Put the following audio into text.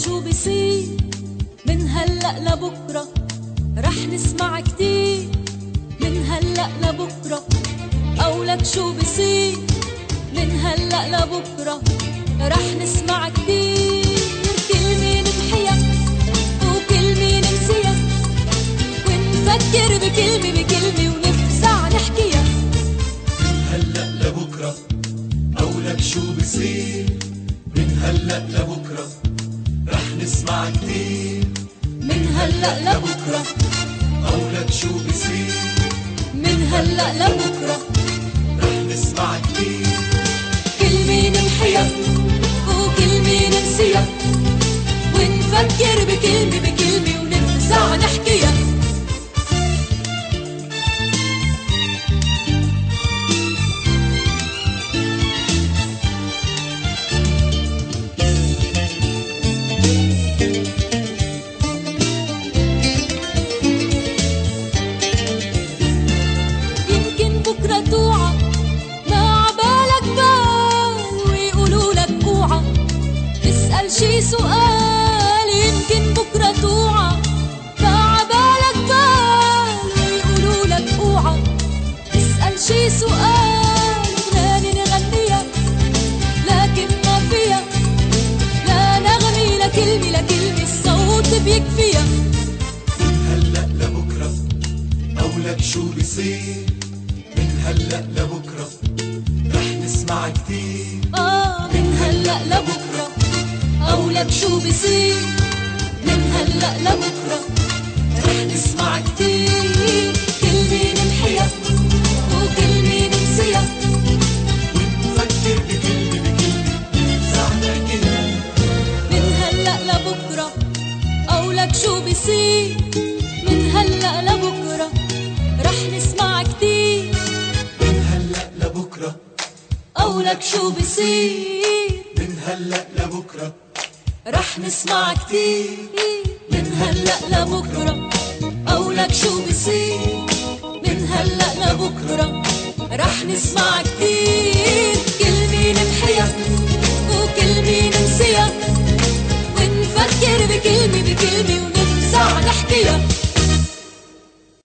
شو بيصير من هلأ لبكرة، رح نسمع كتير من هلأ لبكرة. قولك شو بيصير من هلأ لبكرة، رح نسمع كتير. كلمة نمحيها وكلمة ننسيها، ونفكر بكلمة بكلمة ونفزع نحكيها. من هلأ لبكرة قولك شو بيصير من هلأ لبكرة، رح نسمع كتير من هلأ لبكرة. قولك شو بيصير من هلأ لبكرة، رح نسمع كتير. كلمة نمحيها وكلمة ننسيها، ونفكر بكلمة بكلمة ونفزع نحكيها. يمكن بكرة توعى ما عبالك بال، ويقولوا لك اوعى تسأل شي سؤال. يمكن بكرة توعى ما عبالك بال، ويقولوا لك اوعى تسأل شي سؤال. أغنية نغنيها لكن ما فيها لا نغمي لا كلمة لا كلمة، الصوت بيكفيها. من هلأ لبكرة قولك شو بيصير من هلأ لبكرة، رح نسمع كتير. من هلأ لبكرة قولك شو بيصير من هلأ لبكرة، رح نسمع كتير. كلمة نمحيها وكلمة ننسيها، ونفكر بكلمة بكلمة نفزع نحكيها. من هلأ لبكرة قولك شو بيصير من هلأ لبكرة، رح نسمع كتير. من هلأ لبكرة قولك شو بيصير من هلأ لبكرة، رح نسمع كتير. من هلأ لبكرة قولك شو بيصير من هلأ لبكرة، رح نسمع كتير. كلمة نمحيها وكلمة ننسيها، ونفكر بكلمة بكلمة ونفزع نحكيها.